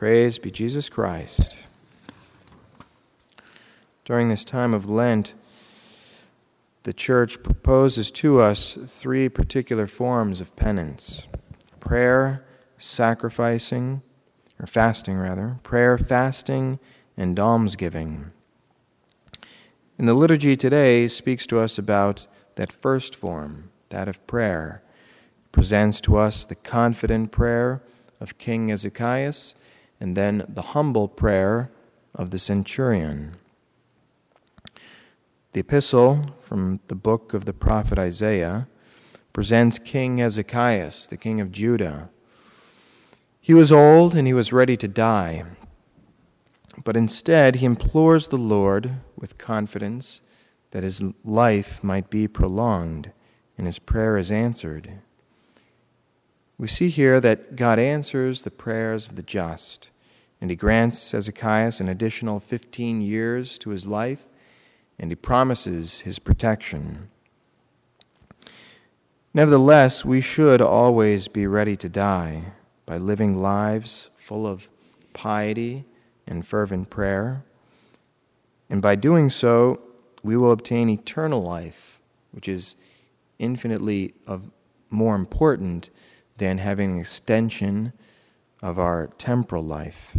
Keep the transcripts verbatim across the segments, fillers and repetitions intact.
Praise be Jesus Christ. During this time of Lent, the Church proposes to us three particular forms of penance: prayer, sacrificing, or fasting rather, prayer, fasting, and almsgiving. And the liturgy today speaks to us about that first form, that of prayer. It presents to us the confident prayer of King Ezekias, and then the humble prayer of the centurion. The epistle from the book of the prophet Isaiah presents King Ezekias, the king of Judah. He was old and he was ready to die, but instead he implores the Lord with confidence that his life might be prolonged, and his prayer is answered. We see here that God answers the prayers of the just, and he grants Ezekias an additional fifteen years to his life, and he promises his protection. Nevertheless, we should always be ready to die by living lives full of piety and fervent prayer. And by doing so, we will obtain eternal life, which is infinitely of more important than having an extension of our temporal life.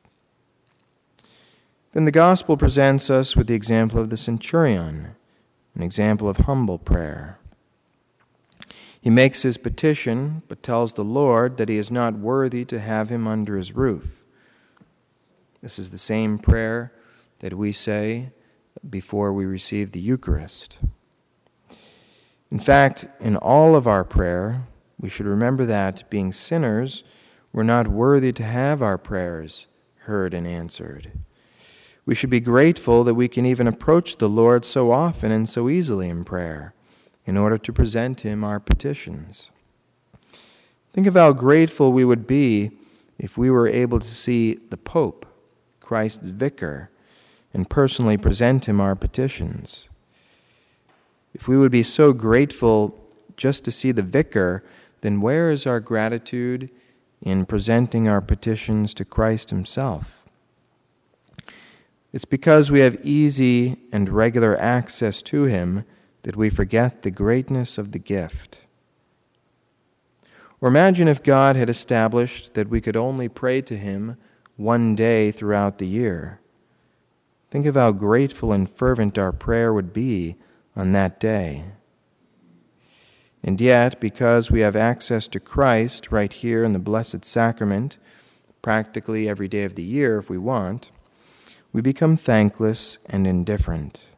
Then the gospel presents us with the example of the centurion, an example of humble prayer. He makes his petition, but tells the Lord that he is not worthy to have him under his roof. This is the same prayer that we say before we receive the Eucharist. In fact, in all of our prayer, we should remember that, being sinners, we're not worthy to have our prayers heard and answered. We should be grateful that we can even approach the Lord so often and so easily in prayer in order to present him our petitions. Think of how grateful we would be if we were able to see the Pope, Christ's vicar, and personally present him our petitions. If we would be so grateful just to see the vicar, then where is our gratitude in presenting our petitions to Christ himself? It's because we have easy and regular access to him that we forget the greatness of the gift. Or imagine if God had established that we could only pray to him one day throughout the year. Think of how grateful and fervent our prayer would be on that day. And yet, because we have access to Christ right here in the Blessed Sacrament, practically every day of the year if we want, we become thankless and indifferent.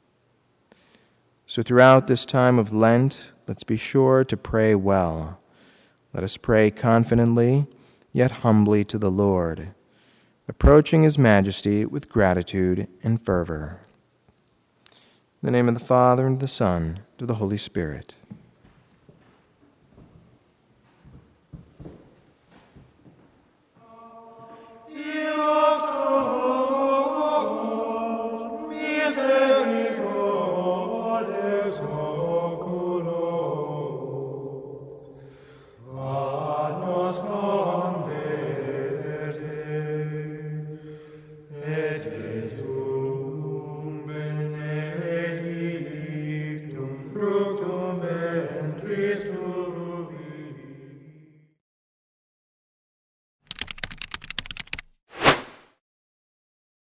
So throughout this time of Lent, let's be sure to pray well. Let us pray confidently, yet humbly to the Lord, approaching his majesty with gratitude and fervor. In the name of the Father, and of the Son, and of the Holy Spirit.